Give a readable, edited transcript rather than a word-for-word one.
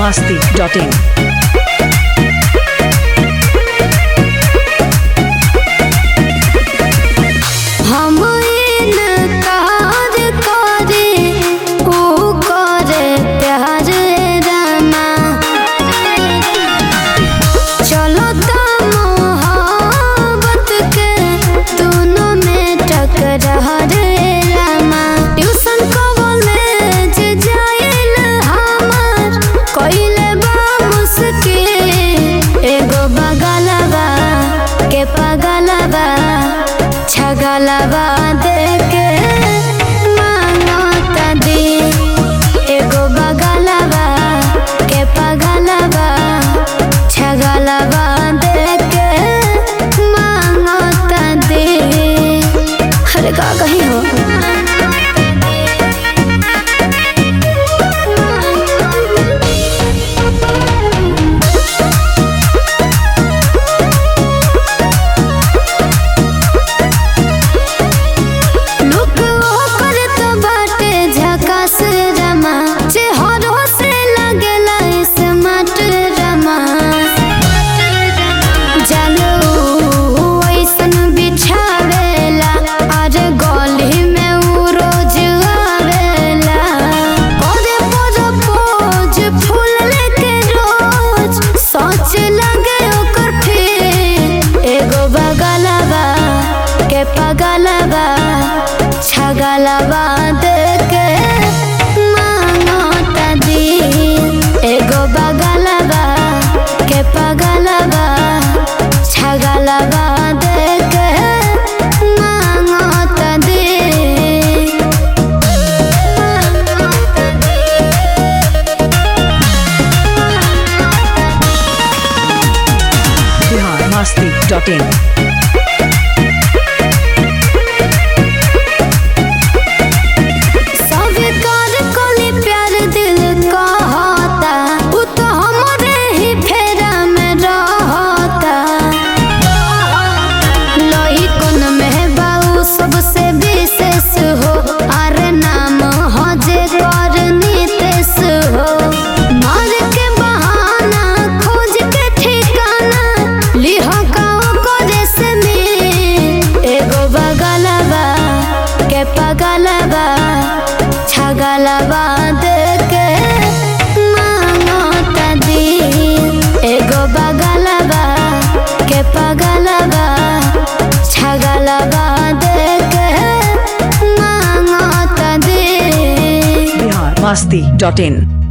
biharmasti.in हम इनकार करे ओ करे प्यार रामा चलो तो मोहब्बत के दोनों में टकरार रामा ट्यूशन कॉलेज जाइल हमार कइले बा मुश्किल एगो बगलवा के पगलवा छगलवा देके मांगता दी एगो बगलवा के पगलवा छगलवा देके मांगता दी। अरे का कहीं हो पगलवा छगलवा देके मांगता दी एगो बगलवा के पगलवा छगलवा देके मांगता दी। biharmasti.in पगलवा छगलवा देके मांगता दी एगो बगलवा के पगलवा छगलवा देके मांगता दी। biharmasti.in